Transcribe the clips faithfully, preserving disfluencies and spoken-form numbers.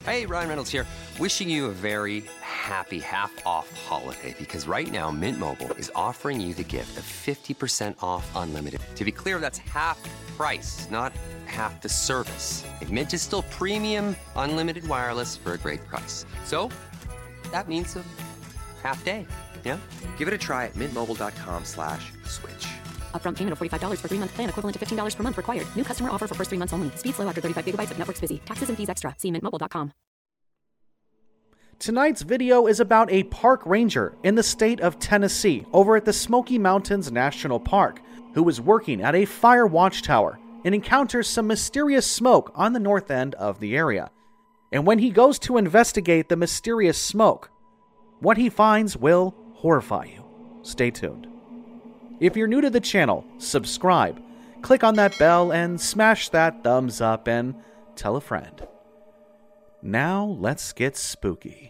Hey, Ryan Reynolds here. Wishing you a very happy half-off holiday because right now Mint Mobile is offering you the gift of fifty percent off unlimited. To be clear, that's half price, not half the service. And Mint is still premium unlimited wireless for a great price. So that means a half day, yeah? Give it a try at mintmobile.com slash switch. Upfront payment of forty-five dollars for three-month plan equivalent to fifteen dollars per month required. New customer offer for first three months only. Speed slow after thirty-five gigabytes if network's busy. Taxes and fees extra. See mint mobile dot com. Tonight's video is about a park ranger in the state of Tennessee over at the Smoky Mountains National Park who is working at a fire watchtower and encounters some mysterious smoke on the north end of the area. And when he goes to investigate the mysterious smoke, what he finds will horrify you. Stay tuned. If you're new to the channel, subscribe, click on that bell, and smash that thumbs up and tell a friend. Now let's get spooky.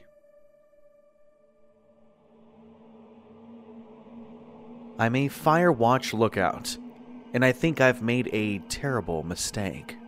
I'm a fire watch lookout, and I think I've made a terrible mistake.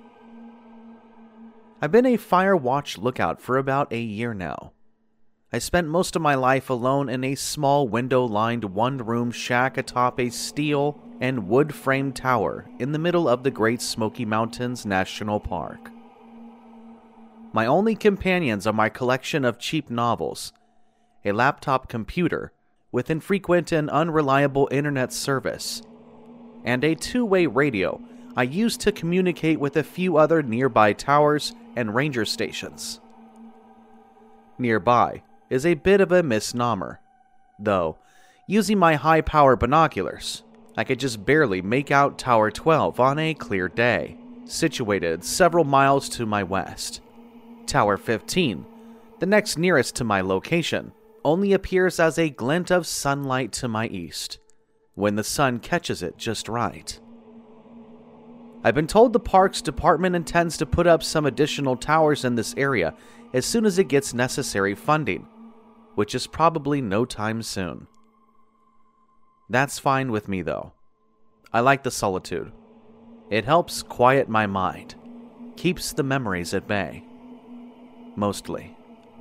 I've been a fire watch lookout for about a year now. I spent most of my life alone in a small window-lined one-room shack atop a steel and wood-framed tower in the middle of the Great Smoky Mountains National Park. My only companions are my collection of cheap novels, a laptop computer with infrequent and unreliable internet service, and a two-way radio I use to communicate with a few other nearby towers and ranger stations. Nearby is a bit of a misnomer, though, using my high-power binoculars, I could just barely make out Tower twelve on a clear day, situated several miles to my west. Tower fifteen, the next nearest to my location, only appears as a glint of sunlight to my east, when the sun catches it just right. I've been told the parks department intends to put up some additional towers in this area as soon as it gets necessary funding, which is probably no time soon. That's fine with me, though. I like the solitude. It helps quiet my mind, keeps the memories at bay. Mostly.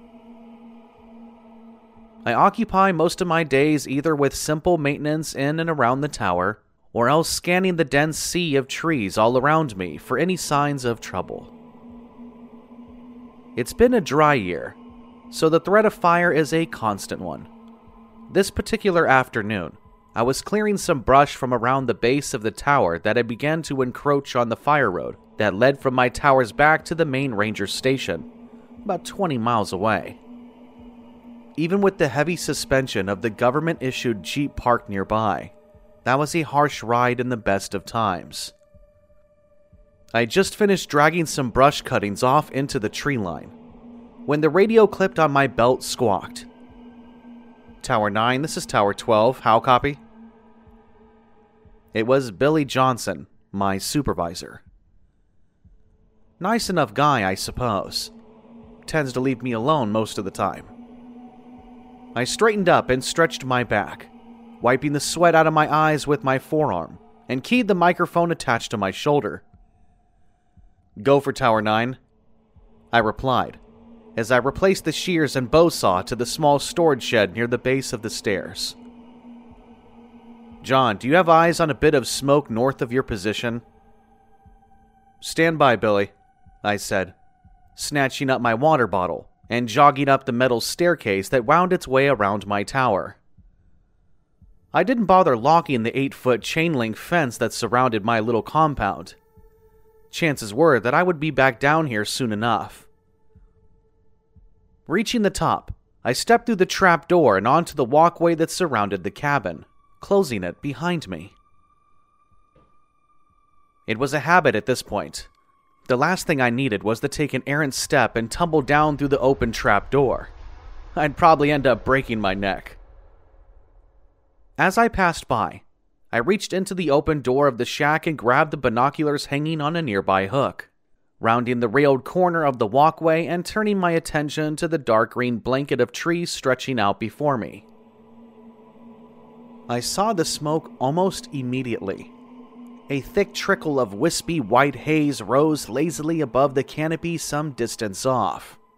I occupy most of my days either with simple maintenance in and around the tower, or else scanning the dense sea of trees all around me for any signs of trouble. It's been a dry year, so the threat of fire is a constant one. This particular afternoon, I was clearing some brush from around the base of the tower that had begun to encroach on the fire road that led from my tower's back to the main ranger station, about twenty miles away. Even with the heavy suspension of the government-issued Jeep parked nearby, that was a harsh ride in the best of times. I had just finished dragging some brush cuttings off into the tree line when the radio clipped on my belt squawked. Tower nine, this is Tower twelve, how copy? It was Billy Johnson, my supervisor. Nice enough guy, I suppose. Tends to leave me alone most of the time. I straightened up and stretched my back, wiping the sweat out of my eyes with my forearm, and keyed the microphone attached to my shoulder. Go for Tower nine, I replied, as I replaced the shears and bow saw to the small storage shed near the base of the stairs. John, do you have eyes on a bit of smoke north of your position? Stand by, Billy, I said, snatching up my water bottle and jogging up the metal staircase that wound its way around my tower. I didn't bother locking the eight-foot chain-link fence that surrounded my little compound. Chances were that I would be back down here soon enough. Reaching the top, I stepped through the trap door and onto the walkway that surrounded the cabin, closing it behind me. It was a habit at this point. The last thing I needed was to take an errant step and tumble down through the open trap door. I'd probably end up breaking my neck. As I passed by, I reached into the open door of the shack and grabbed the binoculars hanging on a nearby hook, rounding the railed corner of the walkway and turning my attention to the dark green blanket of trees stretching out before me. I saw the smoke almost immediately. A thick trickle of wispy white haze rose lazily above the canopy some distance off,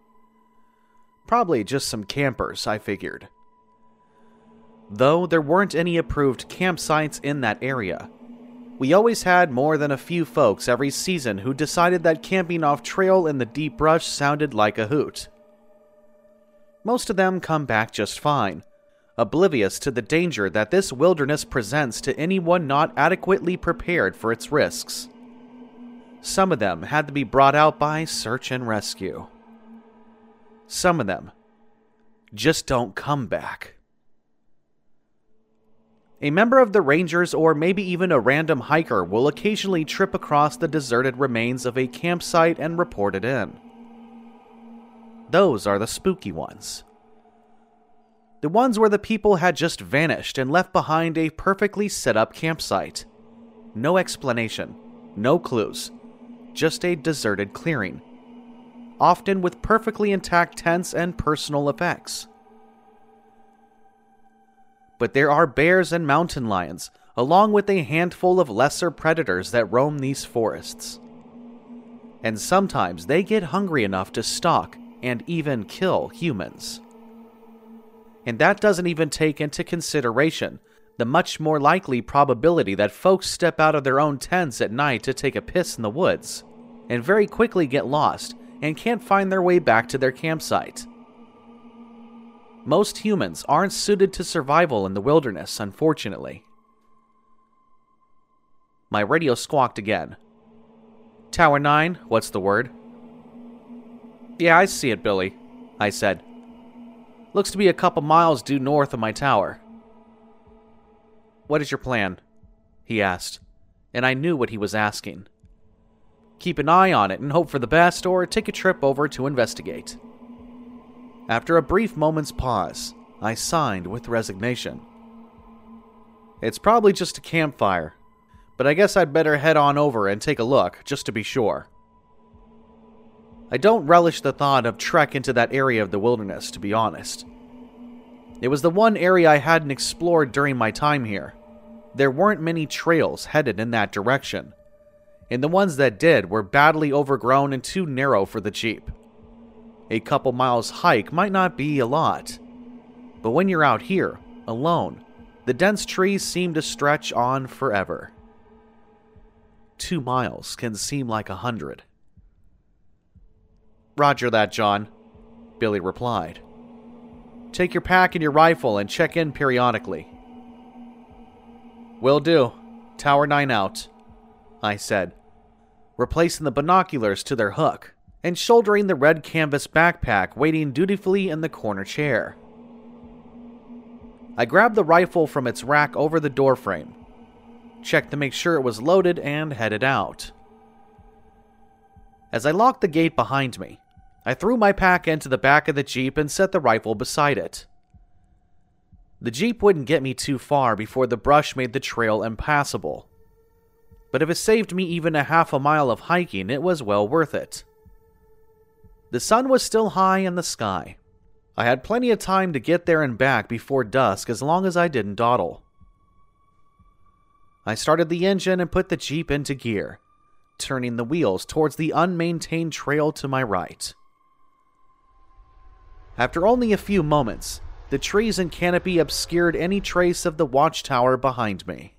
Probably just some campers, I figured. Though there weren't any approved campsites in that area, we always had more than a few folks every season who decided that camping off trail in the deep brush sounded like a hoot. Most of them come back just fine, oblivious to the danger that this wilderness presents to anyone not adequately prepared for its risks. Some of them had to be brought out by search and rescue. Some of them just don't come back. A member of the Rangers or maybe even a random hiker will occasionally trip across the deserted remains of a campsite and report it in. Those are the spooky ones. The ones where the people had just vanished and left behind a perfectly set up campsite. No explanation, no clues, just a deserted clearing, often with perfectly intact tents and personal effects. But there are bears and mountain lions, along with a handful of lesser predators that roam these forests. And sometimes they get hungry enough to stalk and even kill humans. And that doesn't even take into consideration the much more likely probability that folks step out of their own tents at night to take a piss in the woods, and very quickly get lost and can't find their way back to their campsite. Most humans aren't suited to survival in the wilderness, unfortunately. My radio squawked again. Tower nine, what's the word? Yeah, I see it, Billy, I said. Looks to be a couple miles due north of my tower. What is your plan? He asked, and I knew what he was asking. Keep an eye on it and hope for the best, or take a trip over to investigate. After a brief moment's pause, I signed with resignation. It's probably just a campfire, but I guess I'd better head on over and take a look, just to be sure. I don't relish the thought of trek into that area of the wilderness, to be honest. It was the one area I hadn't explored during my time here. There weren't many trails headed in that direction, and the ones that did were badly overgrown and too narrow for the Jeep. A couple miles hike might not be a lot, but when you're out here, alone, the dense trees seem to stretch on forever. Two miles can seem like a hundred. Roger that, John, Billy replied. Take your pack and your rifle and check in periodically. Will do. Tower nine out, I said, replacing the binoculars to their hook and shouldering the red canvas backpack waiting dutifully in the corner chair. I grabbed the rifle from its rack over the doorframe, checked to make sure it was loaded, and headed out. As I locked the gate behind me, I threw my pack into the back of the Jeep and set the rifle beside it. The Jeep wouldn't get me too far before the brush made the trail impassable, but if it saved me even a half a mile of hiking, it was well worth it. The sun was still high in the sky. I had plenty of time to get there and back before dusk as long as I didn't dawdle. I started the engine and put the Jeep into gear, turning the wheels towards the unmaintained trail to my right. After only a few moments, the trees and canopy obscured any trace of the watchtower behind me.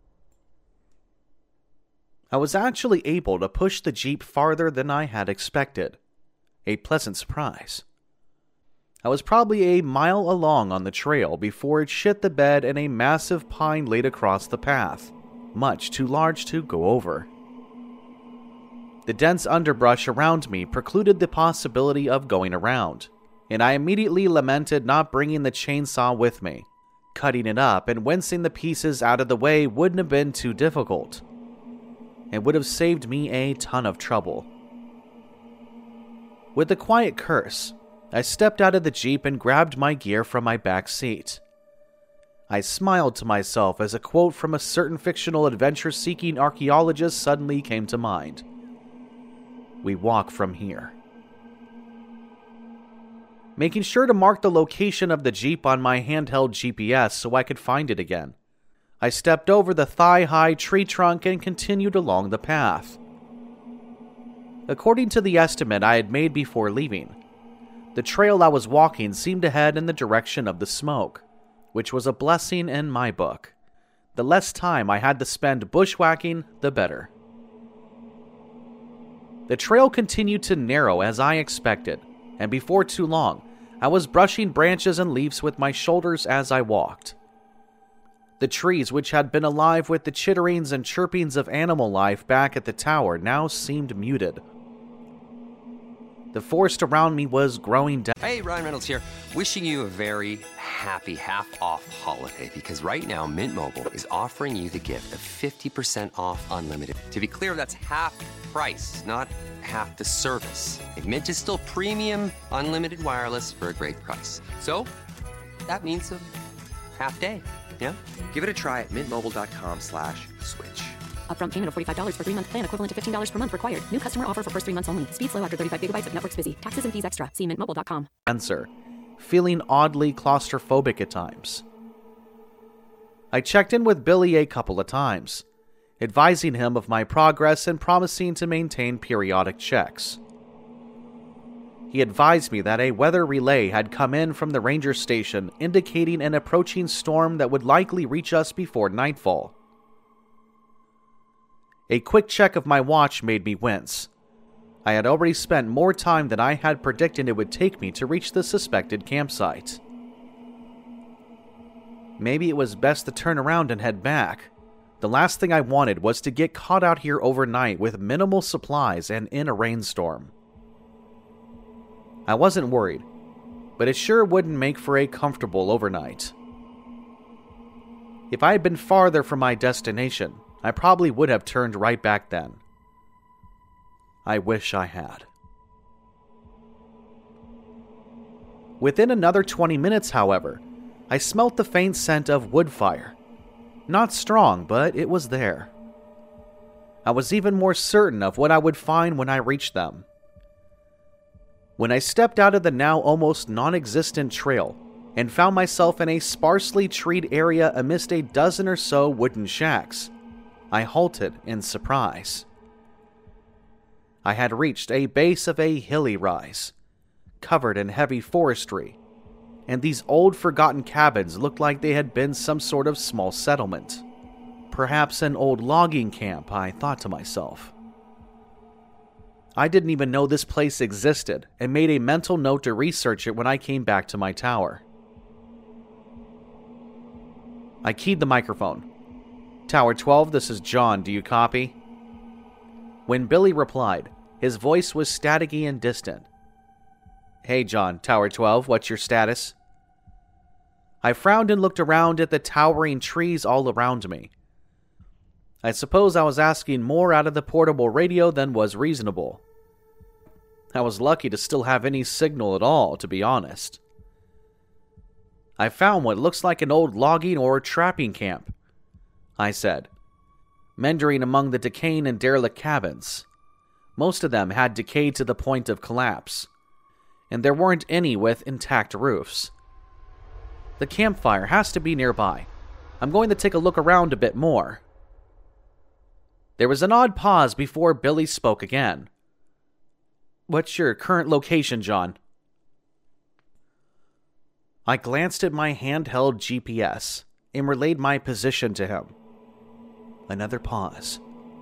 I was actually able to push the Jeep farther than I had expected. A pleasant surprise. I was probably a mile along on the trail before it shit the bed and a massive pine laid across the path, much too large to go over. The dense underbrush around me precluded the possibility of going around, and I immediately lamented not bringing the chainsaw with me. Cutting it up and wincing the pieces out of the way wouldn't have been too difficult, and would have saved me a ton of trouble. With a quiet curse, I stepped out of the Jeep and grabbed my gear from my back seat. I smiled to myself as a quote from a certain fictional adventure-seeking archaeologist suddenly came to mind. We walk from here. Making sure to mark the location of the Jeep on my handheld G P S so I could find it again, I stepped over the thigh-high tree trunk and continued along the path. According to the estimate I had made before leaving, The trail I was walking seemed to head in the direction of the smoke, which was a blessing in my book. The less time I had to spend bushwhacking, the better. The trail continued to narrow as I expected, and before too long, I was brushing branches and leaves with my shoulders as I walked. The trees, which had been alive with the chitterings and chirpings of animal life back at the tower, now seemed muted. The forest around me was growing down. Hey, Ryan Reynolds here, wishing you a very happy half-off holiday, because right now Mint Mobile is offering you the gift of fifty percent off unlimited. To be clear, that's half price, not half the service. And Mint is still premium unlimited wireless for a great price. So, that means a half day, yeah? Give it a try at mintmobile.com slash switch. Upfront payment of forty-five dollars for three-month plan, equivalent to fifteen dollars per month required. New customer offer for first three months only. Speed slow after thirty-five gigabytes if network's busy. Taxes and fees extra. See mint mobile dot com. Answer, feeling oddly claustrophobic at times. I checked in with Billy a couple of times, advising him of my progress and promising to maintain periodic checks. He advised me that a weather relay had come in from the ranger station indicating an approaching storm that would likely reach us before nightfall. A quick check of my watch made me wince. I had already spent more time than I had predicted it would take me to reach the suspected campsite. Maybe it was best to turn around and head back. The last thing I wanted was to get caught out here overnight with minimal supplies and in a rainstorm. I wasn't worried, but it sure wouldn't make for a comfortable overnight. If I had been farther from my destination, I probably would have turned right back then. I wish I had. Within another twenty minutes, however, I smelt the faint scent of wood fire. Not strong, but it was there. I was even more certain of what I would find when I reached them. When I stepped out of the now almost non-existent trail and found myself in a sparsely treed area amidst a dozen or so wooden shacks, I halted in surprise. I had reached a base of a hilly rise, covered in heavy forestry, and these old forgotten cabins looked like they had been some sort of small settlement. Perhaps an old logging camp, I thought to myself. I didn't even know this place existed and made a mental note to research it when I came back to my tower. I keyed the microphone. Tower twelve, this is John, do you copy? When Billy replied, his voice was staticky and distant. Hey John, Tower twelve, what's your status? I frowned and looked around at the towering trees all around me. I suppose I was asking more out of the portable radio than was reasonable. I was lucky to still have any signal at all, to be honest. I found what looks like an old logging or trapping camp, I said, meandering among the decaying and derelict cabins. Most of them had decayed to the point of collapse, and there weren't any with intact roofs. The campfire has to be nearby. I'm going to take a look around a bit more. There was an odd pause before Billy spoke again. What's your current location, John? I glanced at my handheld G P S and relayed my position to him. Another pause.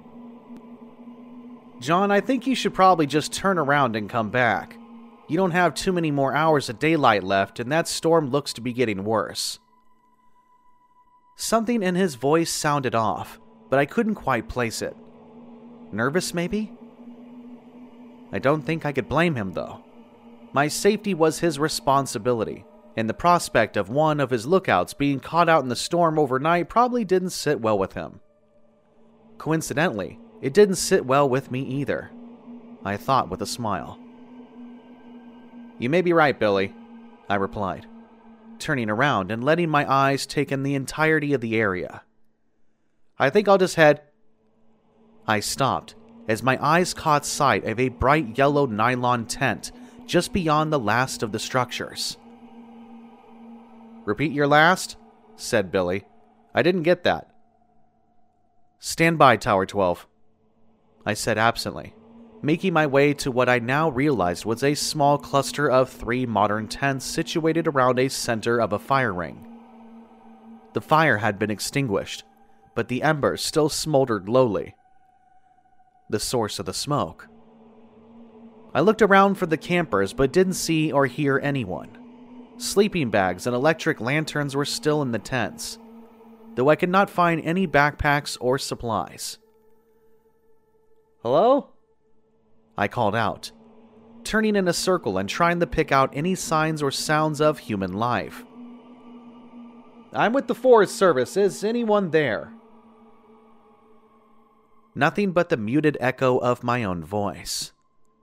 John, I think you should probably just turn around and come back. You don't have too many more hours of daylight left, and that storm looks to be getting worse. Something in his voice sounded off, but I couldn't quite place it. Nervous, maybe? I don't think I could blame him, though. My safety was his responsibility, and the prospect of one of his lookouts being caught out in the storm overnight probably didn't sit well with him. Coincidentally, it didn't sit well with me either, I thought with a smile. You may be right, Billy, I replied, turning around and letting my eyes take in the entirety of the area. I think I'll just head... I stopped as my eyes caught sight of a bright yellow nylon tent just beyond the last of the structures. Repeat your last? Said Billy. I didn't get that. Stand by, Tower twelve, I said absently, making my way to what I now realized was a small cluster of three modern tents situated around a center of a fire ring. The fire had been extinguished, but the embers still smoldered lowly. The source of the smoke. I looked around for the campers but didn't see or hear anyone. Sleeping bags and electric lanterns were still in the tents, though I could not find any backpacks or supplies. "Hello?" I called out, turning in a circle and trying to pick out any signs or sounds of human life. "I'm with the Forest Service. Is anyone there?" Nothing but the muted echo of my own voice.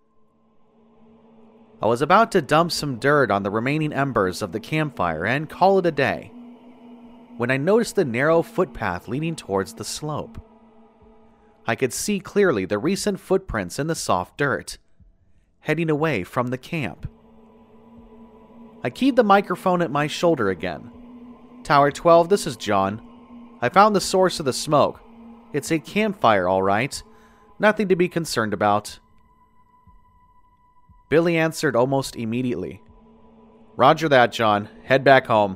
I was about to dump some dirt on the remaining embers of the campfire and call it a day, when I noticed the narrow footpath leading towards the slope. I could see clearly the recent footprints in the soft dirt, heading away from the camp. I keyed the microphone at my shoulder again. "Tower twelve, this is John. I found the source of the smoke. It's a campfire, all right. Nothing to be concerned about." Billy answered almost immediately. "Roger that, John. Head back home."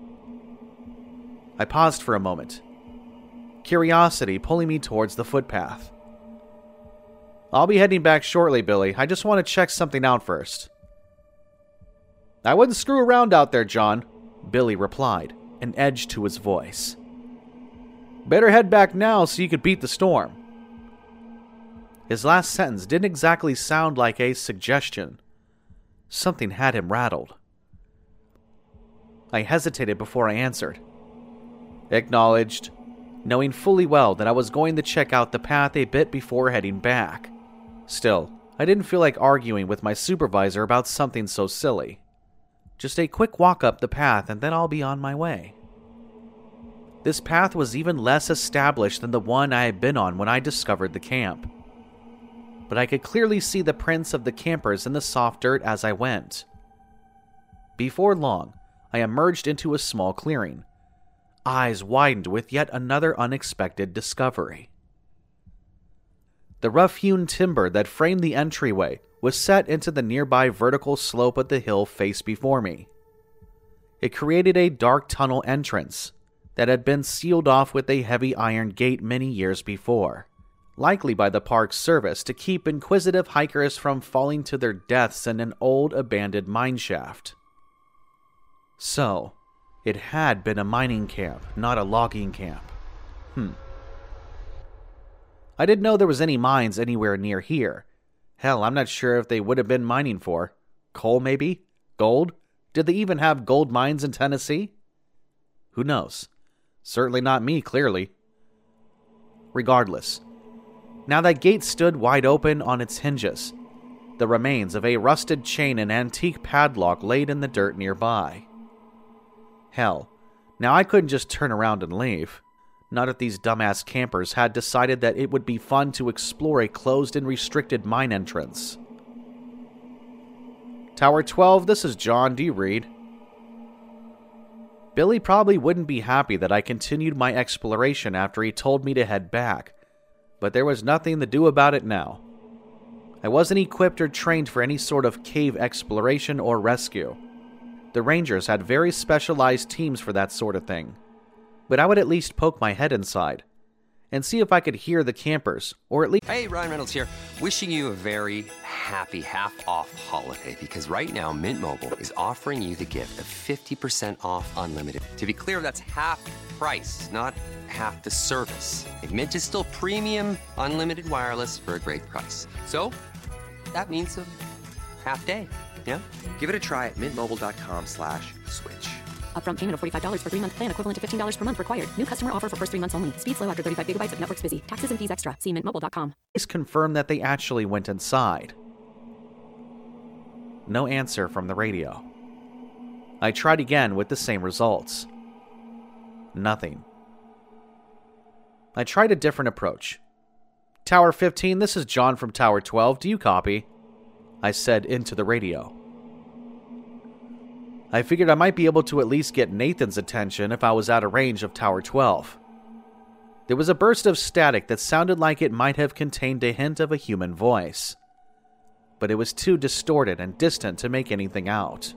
I paused for a moment, curiosity pulling me towards the footpath. "I'll be heading back shortly, Billy. I just want to check something out first." "I wouldn't screw around out there, John," Billy replied, an edge to his voice. "Better head back now so you could beat the storm." His last sentence didn't exactly sound like a suggestion. Something had him rattled. I hesitated before I answered. "Acknowledged," knowing fully well that I was going to check out the path a bit before heading back. Still, I didn't feel like arguing with my supervisor about something so silly. Just a quick walk up the path and then I'll be on my way. This path was even less established than the one I had been on when I discovered the camp. But I could clearly see the prints of the campers in the soft dirt as I went. Before long, I emerged into a small clearing, eyes widened with yet another unexpected discovery. The rough-hewn timber that framed the entryway was set into the nearby vertical slope of the hill face before me. It created a dark tunnel entrance that had been sealed off with a heavy iron gate many years before, likely by the Park Service to keep inquisitive hikers from falling to their deaths in an old abandoned mine shaft. So, it had been a mining camp, not a logging camp. Hmm. I didn't know there was any mines anywhere near here. Hell, I'm not sure if they would have been mining for. Coal, maybe? Gold? Did they even have gold mines in Tennessee? Who knows? Certainly not me, clearly. Regardless, now that gate stood wide open on its hinges, the remains of a rusted chain and antique padlock laid in the dirt nearby. Hell, now I couldn't just turn around and leave. Not if these dumbass campers had decided that it would be fun to explore a closed and restricted mine entrance. "Tower twelve, this is John. Do you read?" Billy probably wouldn't be happy that I continued my exploration after he told me to head back, but there was nothing to do about it now. I wasn't equipped or trained for any sort of cave exploration or rescue. The Rangers had very specialized teams for that sort of thing. But I would at least poke my head inside and see if I could hear the campers, or at least... Hey, Ryan Reynolds here, wishing you a very happy half-off holiday, because right now Mint Mobile is offering you the gift of fifty percent off unlimited. To be clear, that's half price, not half the service. And Mint is still premium unlimited wireless for a great price. So, that means a half day, yeah? Give it a try at mintmobile.com slash switch. Upfront payment of forty-five dollars for three-month plan, equivalent to fifteen dollars per month required. New customer offer for first three months only. Speed slow after thirty-five gigabytes if network's busy. Taxes and fees extra. See mint mobile dot com. Please confirm that they actually went inside. No answer from the radio. I tried again with the same results. Nothing. I tried a different approach. "Tower fifteen, this is John from Tower twelve. Do you copy?" I said into the radio. I figured I might be able to at least get Nathan's attention if I was out of range of Tower twelve. There was a burst of static that sounded like it might have contained a hint of a human voice. but it was too distorted and distant to make anything out.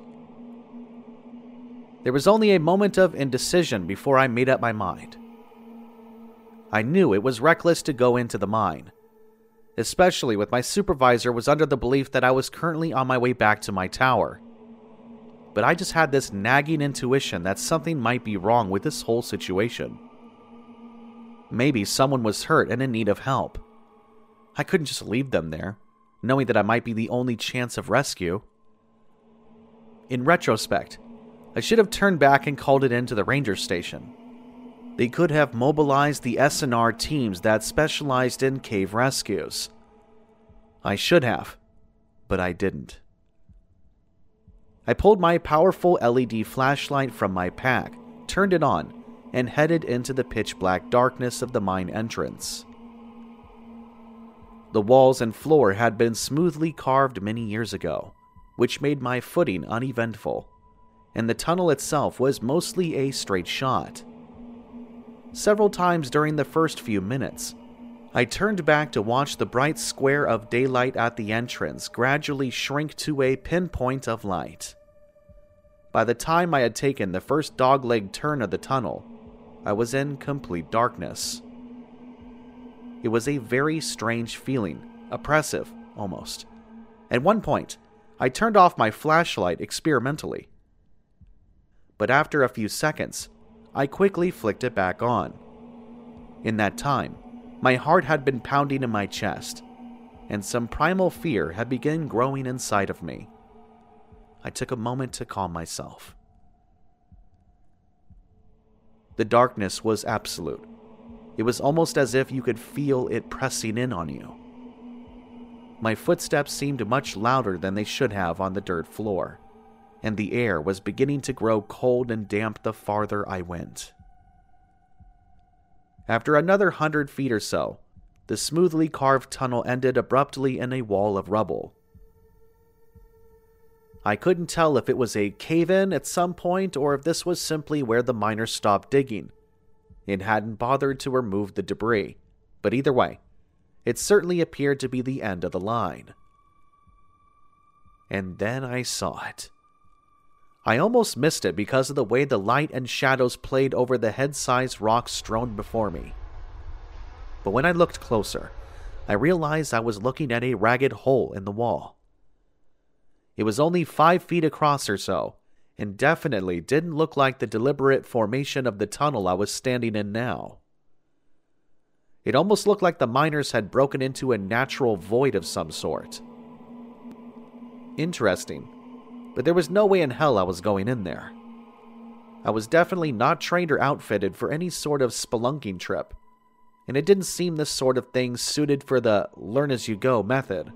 There was only a moment of indecision before I made up my mind. I knew it was reckless to go into the mine, especially with my supervisor was under the belief that I was currently on my way back to my tower. But I just had this nagging intuition that something might be wrong with this whole situation. Maybe someone was hurt and in need of help. I couldn't just leave them there, knowing that I might be the only chance of rescue. In retrospect, I should have turned back and called it in to the ranger station. They could have mobilized the S N R teams that specialized in cave rescues. I should have, but I didn't. I pulled my powerful L E D flashlight from my pack, turned it on, and headed into the pitch-black darkness of the mine entrance. The walls and floor had been smoothly carved many years ago, which made my footing uneventful, and the tunnel itself was mostly a straight shot. Several times during the first few minutes, I turned back to watch the bright square of daylight at the entrance gradually shrink to a pinpoint of light. By the time I had taken the first dogleg turn of the tunnel, I was in complete darkness. It was a very strange feeling, oppressive, almost. At one point, I turned off my flashlight experimentally. But after a few seconds, I quickly flicked it back on. In that time, my heart had been pounding in my chest, and some primal fear had begun growing inside of me. I took a moment to calm myself. The darkness was absolute. It was almost as if you could feel it pressing in on you. My footsteps seemed much louder than they should have on the dirt floor, and the air was beginning to grow cold and damp the farther I went. After another hundred feet or so, the smoothly carved tunnel ended abruptly in a wall of rubble. I couldn't tell if it was a cave-in at some point or if this was simply where the miners stopped digging. It hadn't bothered to remove the debris, but either way, it certainly appeared to be the end of the line. And then I saw it. I almost missed it because of the way the light and shadows played over the head-sized rocks strewn before me. But when I looked closer, I realized I was looking at a ragged hole in the wall. It was only five feet across or so, and definitely didn't look like the deliberate formation of the tunnel I was standing in now. It almost looked like the miners had broken into a natural void of some sort. Interesting, but there was no way in hell I was going in there. I was definitely not trained or outfitted for any sort of spelunking trip, and it didn't seem the sort of thing suited for the learn-as-you-go method.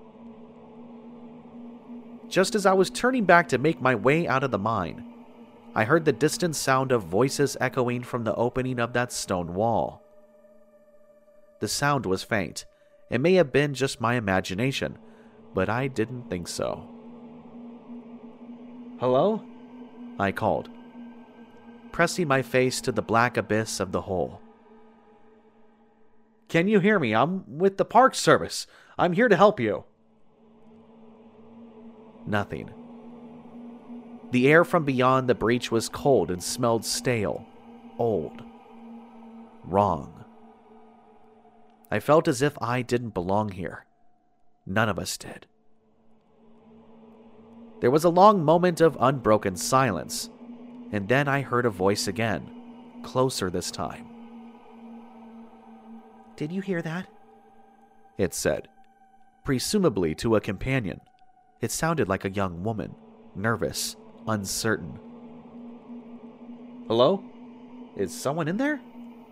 Just as I was turning back to make my way out of the mine, I heard the distant sound of voices echoing from the opening of that stone wall. The sound was faint. It may have been just my imagination, but I didn't think so. "Hello?" I called, pressing my face to the black abyss of the hole. "Can you hear me? I'm with the Park Service. I'm here to help you." Nothing. The air from beyond the breach was cold and smelled stale, old, wrong. I felt as if I didn't belong here. None of us did. There was a long moment of unbroken silence, and then I heard a voice again, closer this time. "Did you hear that?" it said, presumably to a companion. It sounded like a young woman, nervous, uncertain. "Hello? Is someone in there?"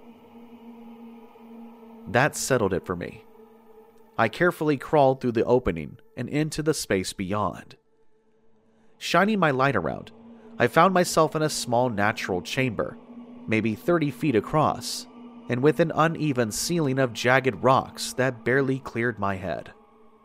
That settled it for me. I carefully crawled through the opening and into the space beyond. Shining my light around, I found myself in a small natural chamber, maybe thirty feet across, and with an uneven ceiling of jagged rocks that barely cleared my head.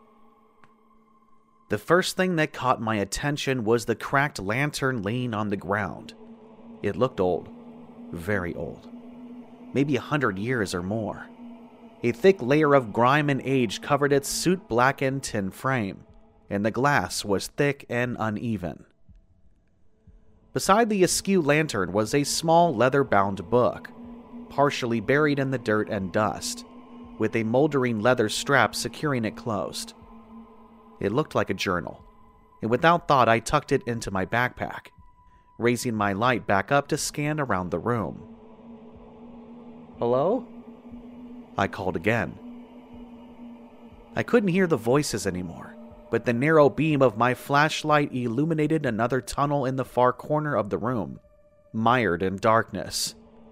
The first thing that caught my attention was the cracked lantern laying on the ground. It looked old, very old, maybe a hundred years or more. A thick layer of grime and age covered its soot-blackened tin frame, and the glass was thick and uneven. Beside the askew lantern was a small leather-bound book, partially buried in the dirt and dust, with a moldering leather strap securing it closed. It looked like a journal, and without thought I tucked it into my backpack, raising my light back up to scan around the room. "Hello?" I called again. I couldn't hear the voices anymore, but the narrow beam of my flashlight illuminated another tunnel in the far corner of the room, mired in darkness.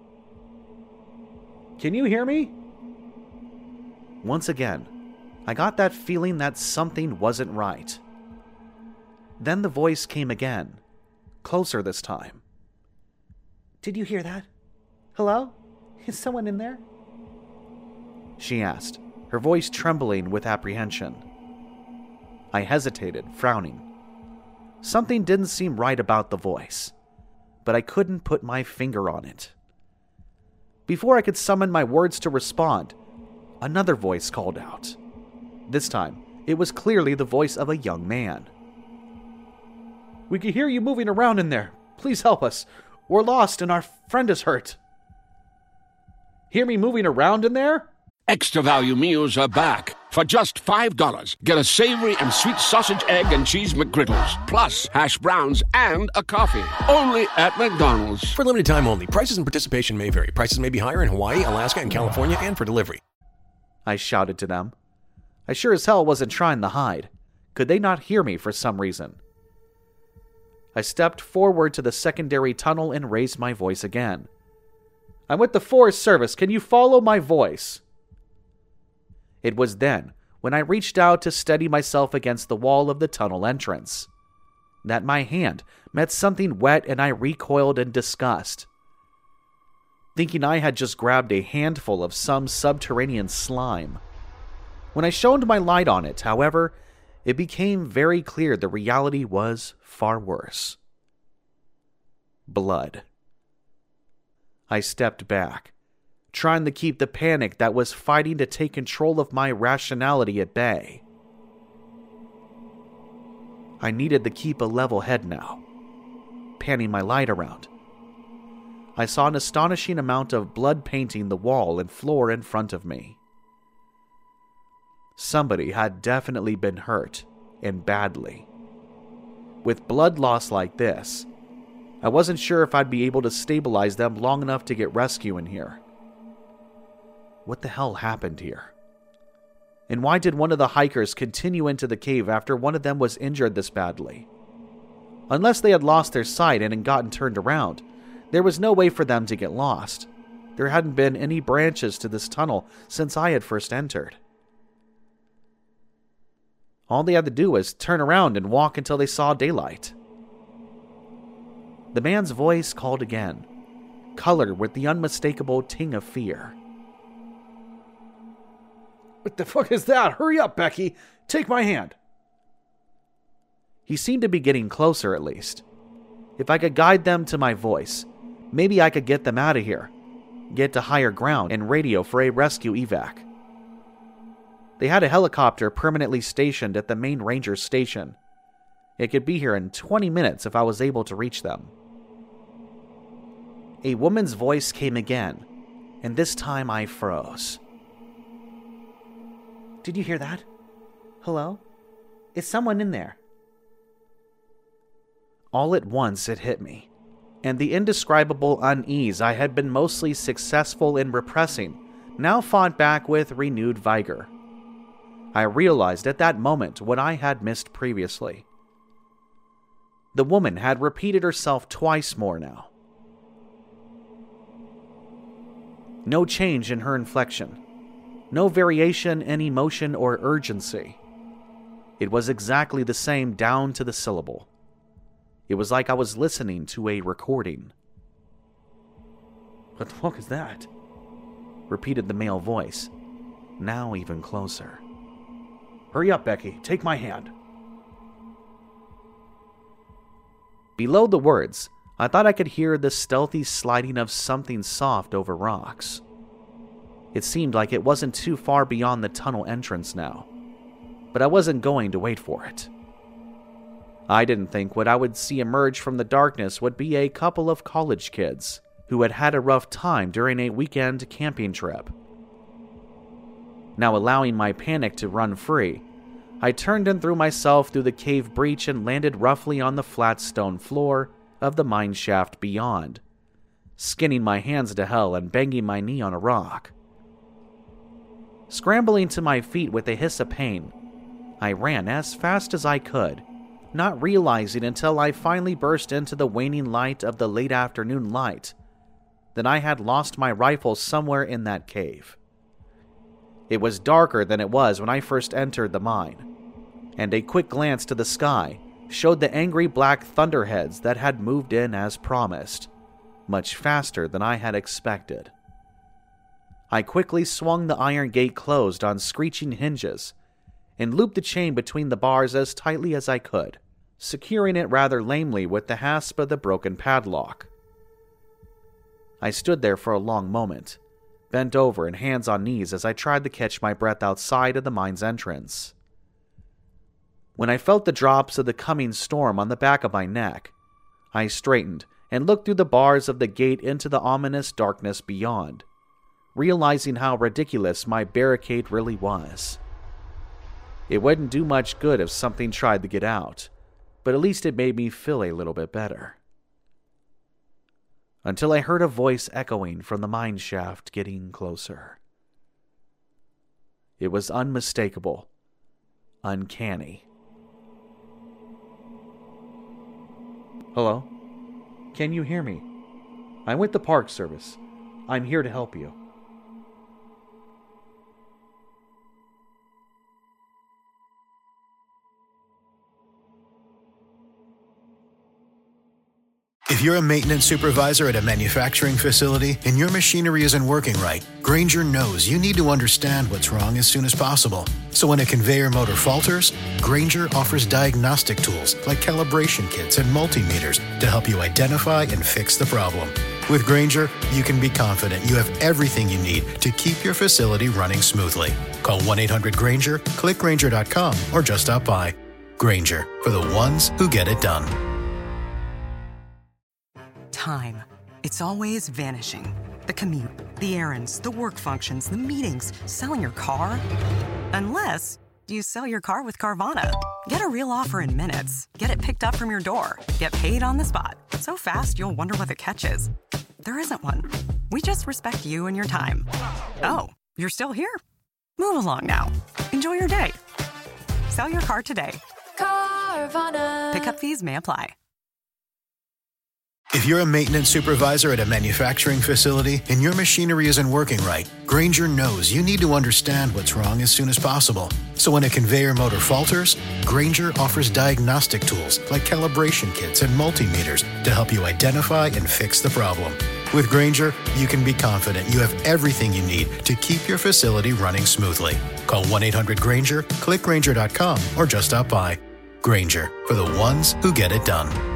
"Can you hear me?" Once again, I got that feeling that something wasn't right. Then the voice came again, closer this time. "Did you hear that? Hello? Is someone in there?" she asked, her voice trembling with apprehension. I hesitated, frowning. Something didn't seem right about the voice, but I couldn't put my finger on it. Before I could summon my words to respond, another voice called out. This time, it was clearly the voice of a young man. "We can hear you moving around in there. Please help us. We're lost and our friend is hurt." "Hear me moving around in there?" Extra value meals are back. For just five dollars, get a savory and sweet sausage, egg, and cheese McGriddles, plus hash browns and a coffee. Only at McDonald's. For limited time only. Prices and participation may vary. Prices may be higher in Hawaii, Alaska, and California, and for delivery. I shouted to them. I sure as hell wasn't trying to hide. Could they not hear me for some reason? I stepped forward to the secondary tunnel and raised my voice again. "I'm with the Forest Service. Can you follow my voice?" It was then, when I reached out to steady myself against the wall of the tunnel entrance, that my hand met something wet and I recoiled in disgust. Thinking I had just grabbed a handful of some subterranean slime. When I shone my light on it, however, it became very clear the reality was far worse. Blood. I stepped back, trying to keep the panic that was fighting to take control of my rationality at bay. I needed to keep a level head now. Panning my light around, I saw an astonishing amount of blood painting the wall and floor in front of me. Somebody had definitely been hurt, and badly. With blood loss like this, I wasn't sure if I'd be able to stabilize them long enough to get rescue in here. What the hell happened here? And why did one of the hikers continue into the cave after one of them was injured this badly? Unless they had lost their sight and had gotten turned around, there was no way for them to get lost. There hadn't been any branches to this tunnel since I had first entered. All they had to do was turn around and walk until they saw daylight. The man's voice called again, colored with the unmistakable ting of fear. "What the fuck is that? Hurry up, Becky! Take my hand!" He seemed to be getting closer, at least. If I could guide them to my voice, maybe I could get them out of here, get to higher ground, and radio for a rescue evac. They had a helicopter permanently stationed at the main ranger station. It could be here in twenty minutes if I was able to reach them. A woman's voice came again, and this time I froze. "Did you hear that? Hello? Is someone in there?" All at once it hit me, and the indescribable unease I had been mostly successful in repressing now fought back with renewed vigor. I realized at that moment what I had missed previously. The woman had repeated herself twice more now. No change in her inflection. No variation in emotion or urgency. It was exactly the same down to the syllable. It was like I was listening to a recording. "What the fuck is that?" repeated the male voice, now even closer. "Hurry up, Becky. Take my hand." Below the words, I thought I could hear the stealthy sliding of something soft over rocks. It seemed like it wasn't too far beyond the tunnel entrance now, but I wasn't going to wait for it. I didn't think what I would see emerge from the darkness would be a couple of college kids who had had a rough time during a weekend camping trip. Now allowing my panic to run free, I turned and threw myself through the cave breach and landed roughly on the flat stone floor of the mine shaft beyond, skinning my hands to hell and banging my knee on a rock. Scrambling to my feet with a hiss of pain, I ran as fast as I could, not realizing until I finally burst into the waning light of the late afternoon light that I had lost my rifle somewhere in that cave. It was darker than it was when I first entered the mine, and a quick glance to the sky showed the angry black thunderheads that had moved in as promised, much faster than I had expected. I quickly swung the iron gate closed on screeching hinges and looped the chain between the bars as tightly as I could, securing it rather lamely with the hasp of the broken padlock. I stood there for a long moment, bent over and hands on knees as I tried to catch my breath outside of the mine's entrance. When I felt the drops of the coming storm on the back of my neck, I straightened and looked through the bars of the gate into the ominous darkness beyond, realizing how ridiculous my barricade really was. It wouldn't do much good if something tried to get out, but at least it made me feel a little bit better. Until I heard a voice echoing from the mine shaft getting closer. It was unmistakable, uncanny. Hello? Can you hear me? I'm with the Park Service. I'm here to help you. If you're a maintenance supervisor at a manufacturing facility and your machinery isn't working right, Grainger knows you need to understand what's wrong as soon as possible. So when a conveyor motor falters, Grainger offers diagnostic tools like calibration kits and multimeters to help you identify and fix the problem. With Grainger, you can be confident you have everything you need to keep your facility running smoothly. Call one eight hundred Grainger, click Grainger dot com, or just stop by. Grainger, for the ones who get it done. Time. It's always vanishing. The commute, the errands, the work functions, the meetings, selling your car. Unless you sell your car with Carvana. Get a real offer in minutes. Get it picked up from your door. Get paid on the spot. So fast you'll wonder what the catch is. There isn't one. We just respect you and your time. Oh, you're still here? Move along now. Enjoy your day. Sell your car today. Carvana. Pickup fees may apply. If you're a maintenance supervisor at a manufacturing facility and your machinery isn't working right, Grainger knows you need to understand what's wrong as soon as possible. So when a conveyor motor falters, Grainger offers diagnostic tools like calibration kits and multimeters to help you identify and fix the problem. With Grainger, you can be confident you have everything you need to keep your facility running smoothly. Call one eight hundred Grainger, click Grainger dot com, or just stop by. Grainger, for the ones who get it done.